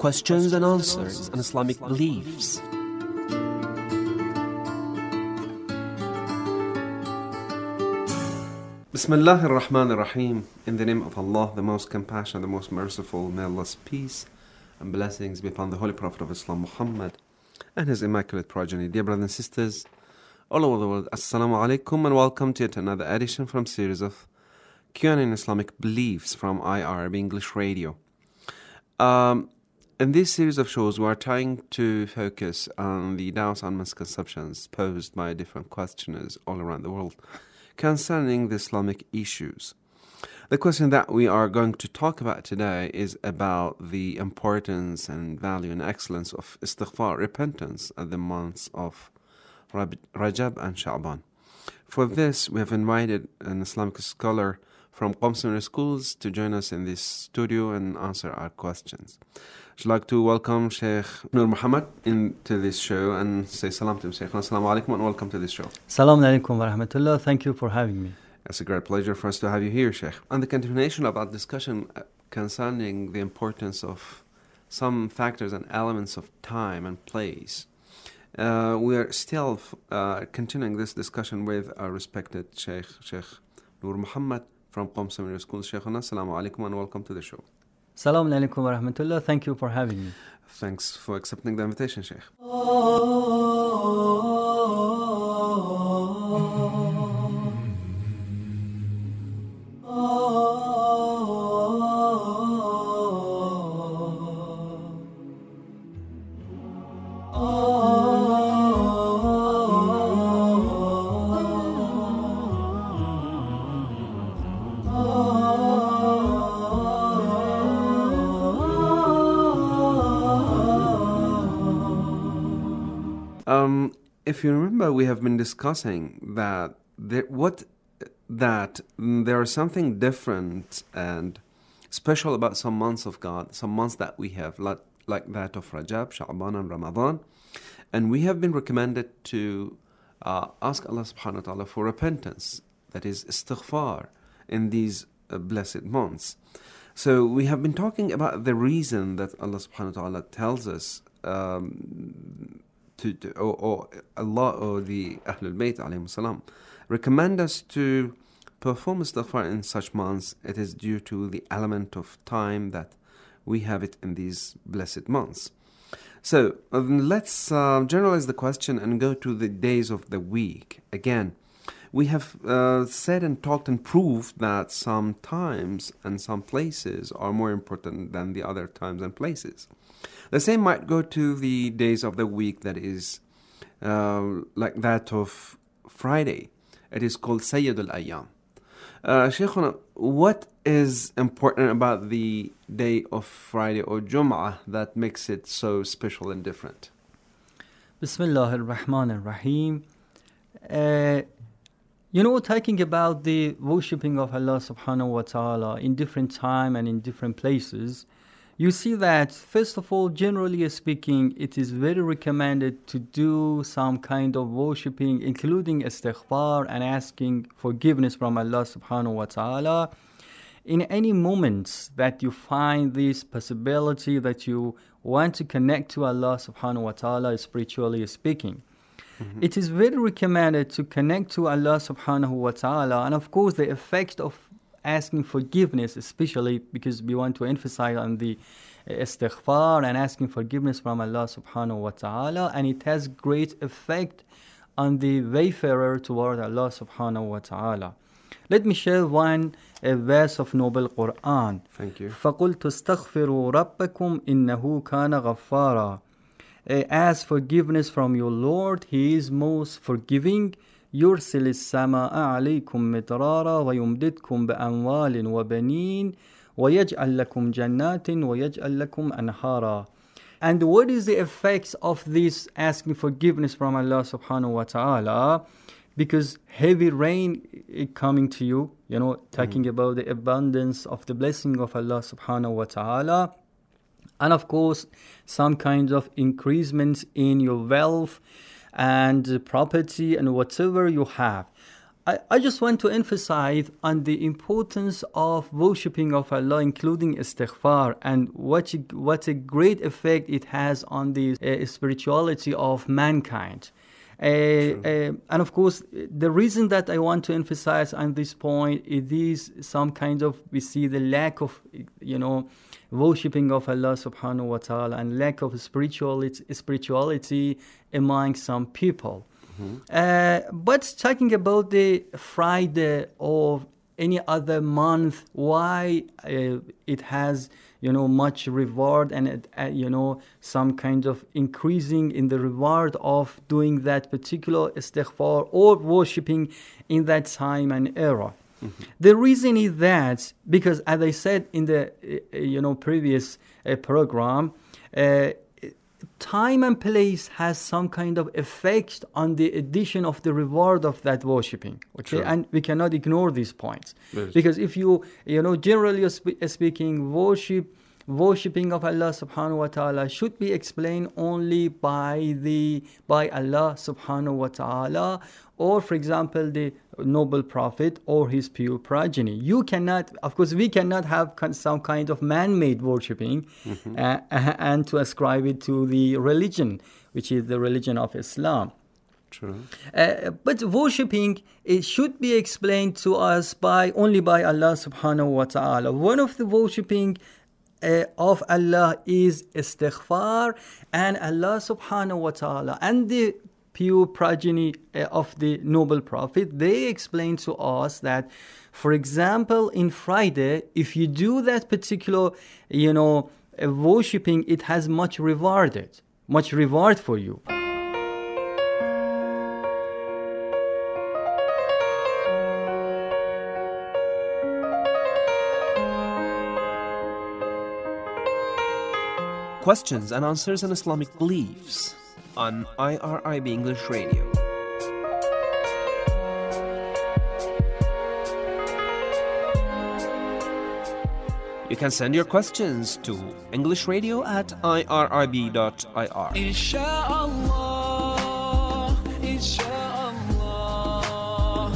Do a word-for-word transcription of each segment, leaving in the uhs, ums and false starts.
questions and answers on Islamic beliefs. Bismillah ar-Rahman ar-Rahim. In the name of Allah, the most compassionate, the most merciful, may Allah's peace and blessings be upon the Holy Prophet of Islam, Muhammad, and his immaculate progeny. Dear brothers and sisters, all over the world, Assalamu alaikum, and welcome to yet another edition from series of Q and A in Islamic Beliefs from I R B English Radio. Um, in this series of shows, we are trying to focus on the doubts and misconceptions posed by different questioners all around the world concerning the Islamic issues. The question that we are going to talk about today is about the importance and value and excellence of istighfar, repentance, at the months of Rajab and Sha'ban. For this, we have invited an Islamic scholar from Qom Seminary Schools to join us in this studio and answer our questions. I'd like to welcome Sheikh Noor Muhammad into this show and say salam to him. Sheikh, assalamu alaikum and welcome to this show. Salam alaikum wa rahmatullah. Thank you for having me. It's a great pleasure for us to have you here, Sheikh. And the continuation of our discussion concerning the importance of some factors and elements of time and place. Uh, we are still uh, continuing this discussion with our respected Sheikh, Sheikh Noor Muhammad from Qom Seminary School. Sheikhuna, assalamu alaikum and welcome to the show. Salam alaikum wa rahmatullah. Thank you for having me. Thanks for accepting the invitation, Sheikh. Um, if you remember, we have been discussing that there, what that there is something different and special about some months of God, some months that we have, like, like that of Rajab, Sha'ban, and Ramadan, and we have been recommended to uh, ask Allah subhanahu wa ta'ala for repentance, that is istighfar, in these uh, blessed months. So we have been talking about the reason that Allah subhanahu wa ta'ala tells us um, To, to, or, or Allah or the Ahlul Bayt alayhim salam recommend us to perform istighfar in such months. It is due to the element of time that we have it in these blessed months. So um, let's uh, generalize the question and go to the days of the week. Again, we have uh, said and talked and proved that some times and some places are more important than the other times and places. The same might go to the days of the week that is uh, like that of Friday. It is called Sayyid al-Ayyam. Uh, Shaykhuna, what is important about the day of Friday or Jum'ah that makes it so special and different? Bismillah ar-Rahman ar-Rahim. Uh, you know, talking about the worshipping of Allah subhanahu wa ta'ala in different time and in different places, you see that, first of all, generally speaking, it is very recommended to do some kind of worshipping, including istighfar and asking forgiveness from Allah subhanahu wa ta'ala. In any moments that you find this possibility that you want to connect to Allah subhanahu wa ta'ala, spiritually speaking, mm-hmm. it is very recommended to connect to Allah subhanahu wa ta'ala. And of course, the effect of asking forgiveness, especially because we want to emphasize on the istighfar and asking forgiveness from Allah subhanahu wa ta'ala, and it has great effect on the wayfarer toward Allah subhanahu wa ta'ala. Let me share one a verse of Noble Quran. Thank you. فَقُلْتُ اسْتَغْفِرُوا رَبَّكُمْ إِنَّهُ كَانَ غَفَّارًا. Ask forgiveness from your Lord, He is most forgiving. يرسل السماء عليكم مدرارا ويمددكم بأموال وبنين ويجعل لكم جنات ويجعل لكم أنهارا. And what is the effects of this asking forgiveness from Allah subhanahu wa ta'ala? Because heavy rain is coming to you, you know, talking mm. about the abundance of the blessing of Allah subhanahu wa ta'ala. And of course, some kinds of increasements in your wealth and property and whatever you have. I, I just want to emphasize on the importance of worshipping of Allah, including istighfar, and what a, what a great effect it has on the uh, spirituality of mankind. Uh, uh, and of course, the reason that I want to emphasize on this point, it is some kind of, we see the lack of, you know, worshipping of Allah subhanahu wa ta'ala and lack of spirituality, spirituality among some people. Mm-hmm. Uh, but talking about the Friday or any other month, why uh, it has, you know, much reward and, uh, you know, some kind of increasing in the reward of doing that particular istighfar or worshipping in that time and era. Mm-hmm. The reason is that, because as I said in the, uh, you know, previous uh, program, uh, time and place has some kind of effect on the addition of the reward of that worshipping. Okay, sure. And we cannot ignore these points. Yes. Because if you, you know, generally speaking, worship, worshipping of Allah subhanahu wa ta'ala should be explained only by the, by Allah subhanahu wa ta'ala, or for example, the noble prophet or his pure progeny. You cannot, of course, we cannot have some kind of man-made worshipping mm-hmm. uh, and to ascribe it to the religion, which is the religion of Islam. True. Uh, but worshipping, it should be explained to us by only by Allah subhanahu wa ta'ala. One of the worshipping uh, of Allah is istighfar, and Allah subhanahu wa ta'ala and the pure progeny uh, of the noble prophet, they explain to us that, for example, in Friday, if you do that particular, you know, uh, worshipping, it has much rewarded, much reward for you. Questions and answers on Islamic beliefs on I R I B English Radio. You can send your questions to English Radio at I R I B dot I R. Inshallah, inshallah,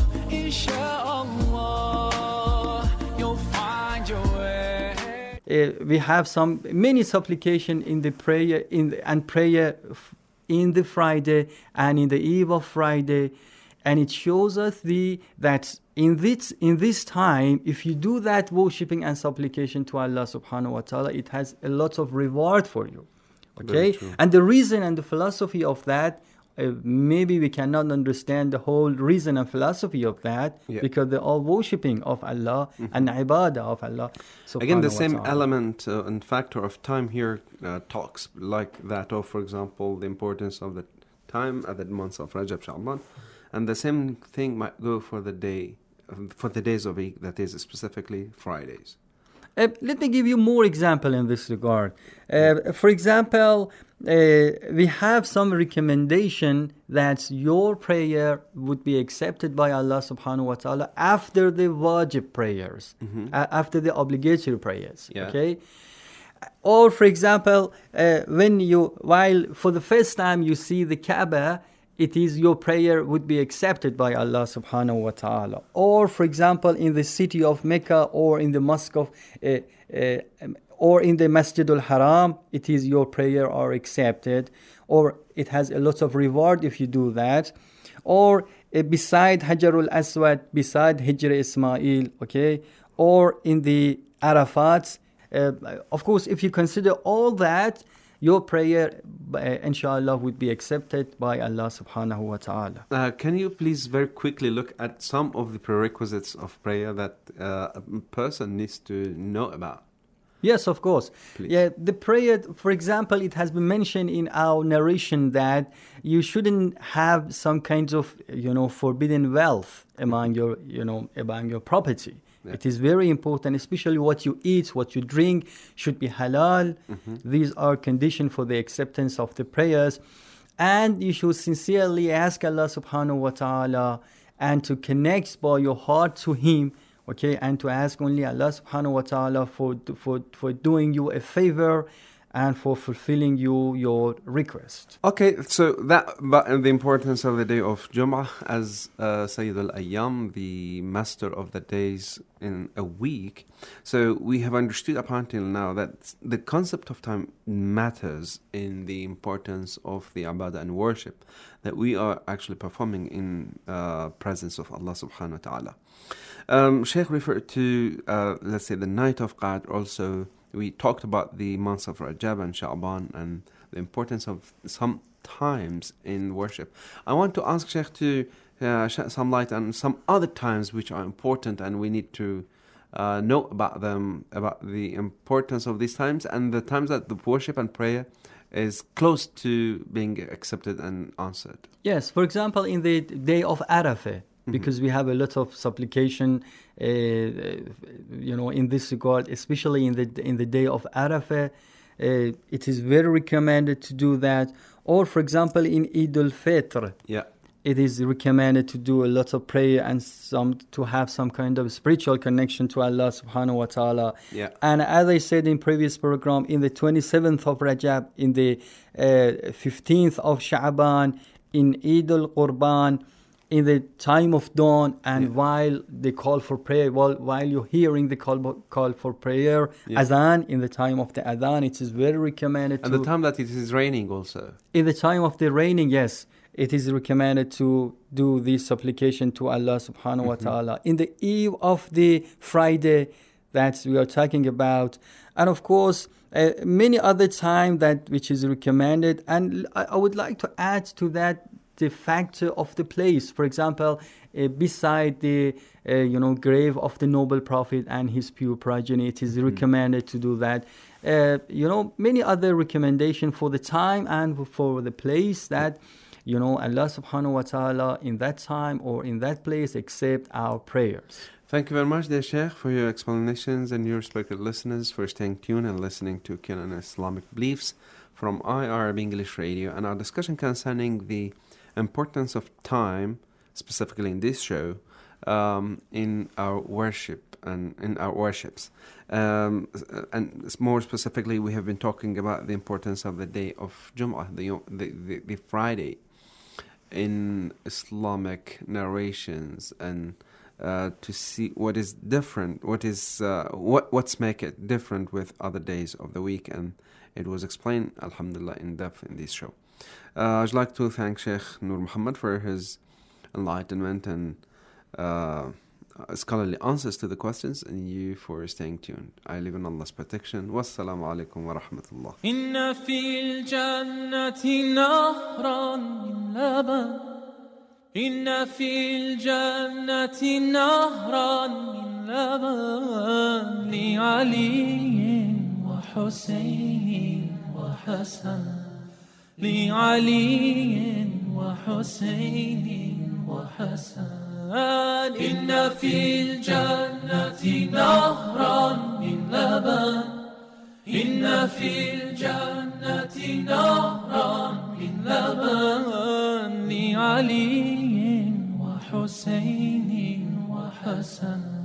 inshallah, you'll find your way. Uh, we have some many supplication in the prayer in the, and prayer f- in the Friday and in the eve of Friday, and it shows us the that in this in this time, if you do that worshipping and supplication to Allah subhanahu wa ta'ala, it has a lot of reward for you. Okay, and the reason and the philosophy of that, uh, maybe we cannot understand the whole reason and philosophy of that, yeah. because they're all worshipping of Allah mm-hmm. and ibadah of Allah. Again, the same element uh, and factor of time here uh, talks like that of, for example, the importance of the time at the months of Rajab, Sha'ban, and the same thing might go for the day, for the days of week, that is specifically Fridays. Uh, let me give you more example in this regard. Uh, for example, uh, we have some recommendation that your prayer would be accepted by Allah subhanahu wa ta'ala after the wajib prayers, mm-hmm. uh, after the obligatory prayers. Yeah. Okay. Or for example, uh, when you, while for the first time you see the Kaaba, it is your prayer would be accepted by Allah subhanahu wa ta'ala. Or for example, in the city of Mecca or in the mosque of, uh, uh, or in the Masjid al-Haram, it is your prayer are accepted. Or it has a lot of reward if you do that. Or uh, beside Hajar al-Aswad, beside Hijr Ismail, okay? Or in the Arafat. Uh, of course, if you consider all that, your prayer, uh, inshallah, would be accepted by Allah subhanahu wa ta'ala. Uh, can you please very quickly look at some of the prerequisites of prayer that uh, a person needs to know about? Yes, of course. Please. Yeah, the prayer, for example, it has been mentioned in our narration that you shouldn't have some kinds of, you know, forbidden wealth among your, you know, among your property. Yeah. It is very important, especially what you eat, what you drink should be halal. Mm-hmm. These are conditions for the acceptance of the prayers. And you should sincerely ask Allah subhanahu wa ta'ala and to connect by your heart to Him, okay, and to ask only Allah subhanahu wa ta'ala for, for, for doing you a favor and for fulfilling you your request. Okay, so that but the importance of the day of Jum'ah as uh, Sayyid al-Ayyam, the master of the days in a week. So we have understood up until now that the concept of time matters in the importance of the ibadah and worship that we are actually performing in uh, presence of Allah subhanahu wa ta'ala. Um, Sheikh referred to, uh, let's say, the night of Qadr also. We talked about the months of Rajab and Sha'ban and the importance of some times in worship. I want to ask Sheikh to uh, shed some light on some other times which are important and we need to uh, know about them, about the importance of these times and the times that the worship and prayer is close to being accepted and answered. Yes, for example, in the day of Arafah, because we have a lot of supplication, uh, you know, in this regard, especially in the in the day of Arafah, uh, it is very recommended to do that. Or, for example, in Eid al-Fitr, yeah, it is recommended to do a lot of prayer and some to have some kind of spiritual connection to Allah subhanahu wa ta'ala. Yeah. And as I said in previous program, in the twenty-seventh of Rajab, in the uh, fifteenth of Sha'ban, in Eid al-Qurban, in the time of dawn, and yeah. while they call for prayer, while, while you're hearing the call, call for prayer, yeah. Adhan, in the time of the Adhan, it is very recommended and to... the time that it is raining also. In the time of the raining, yes, it is recommended to do this supplication to Allah subhanahu wa ta'ala. In the eve of the Friday that we are talking about, and of course, uh, many other time that which is recommended, and I, I would like to add to that the factor of the place. For example, uh, beside the uh, you know grave of the noble prophet and his pure progeny, it is mm-hmm. recommended to do that. Uh, you know, many other recommendations for the time and for the place that you know Allah subhanahu wa ta'ala in that time or in that place accept our prayers. Thank you very much, dear Sheikh, for your explanations and your respected listeners for staying tuned and listening to Canon Islamic Beliefs from I R B English Radio and our discussion concerning the importance of time, specifically in this show, um, in our worship and in our worships. Um, and more specifically, we have been talking about the importance of the day of Jum'ah, the, the, the, the Friday, in Islamic narrations, and uh, to see what is different, what is uh, what what's make it different with other days of the week, and it was explained, alhamdulillah, in depth in this show. Uh, I'd like to thank Sheikh Nur Muhammad for his enlightenment and uh, scholarly answers to the questions, and you for staying tuned. I live in Allah's protection. Wassalamu alaikum wa rahmatullah. Inna fil jannati nahran min laban. Inna fil jannati nahran min laban. Li Ali wa Husayn wa Hasan. لعلي وحسين وحسن إن في الجنة نهرا من لبن إن في الجنة نهرا من لبن لعلي وحسين وحسن